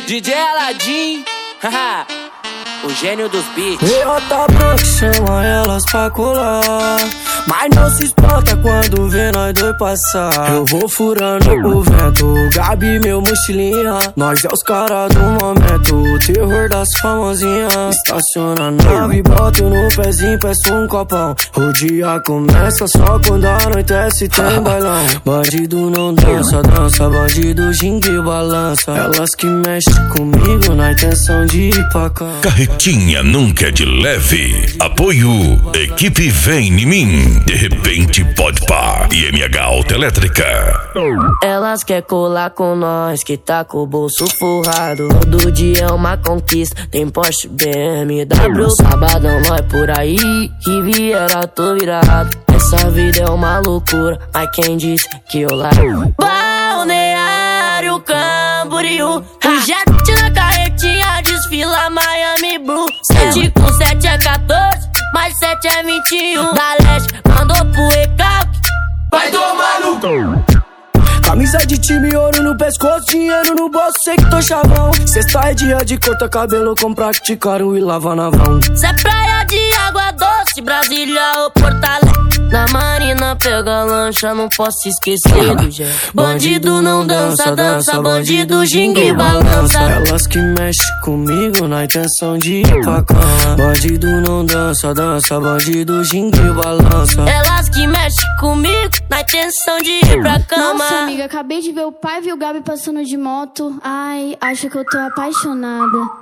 DJ Aladim, haha, o gênio dos beats. E outra bro que chama elas pra colar, mas não se espanta quando vê nós dois passar. Eu vou furando o vento, Gabi meu mochilinha, nós é os caras do momento, o terror das famosinhas. Estaciona a nave, boto no pezinho, peço um copão. O dia começa só quando anoitece, tem bailão. Bandido não dança, dança, bandido ginga e balança. Elas que mexem comigo na intenção de ir pra cá. Carretinha nunca é de leve. Apoio, equipe Vem em Mim. De repente pode pá. E MH Autoelétrica. Elas quer colar com nós, que tá com o bolso forrado. Todo dia é uma conquista, tem Porsche, BMW. Sabadão nós por aí, que viera tô virado. Essa vida é uma loucura, mas quem disse que eu largo? Balneário Camboriú, o jet na carretinha desfila Miami Blue. 7 com 7 é 14, mais 7 é 21. Da leste mandou pro recalque, vai tomar no cu. Camisa de time, ouro no pescoço, dinheiro no bolso, sei que tô chavão. Sexta é dia de corta cabelo com praticaram e lava na vão. Cê é praia de água doce, Brasília ou Porto Alegre. Na marina pega lancha, não posso esquecer do jeito. Bandido não dança, dança, bandido ginga e balança. Elas que mexem comigo na intenção de ir pra cá. Bandido não dança, dança, bandido ginga e balança. Elas que mexem comigo na intenção de ir pra cama. Nossa, amiga, acabei de ver o pai e o Gabi passando de moto. Ai, acho que eu tô apaixonada.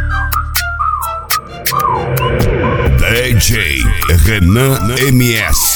DJ Renan MS.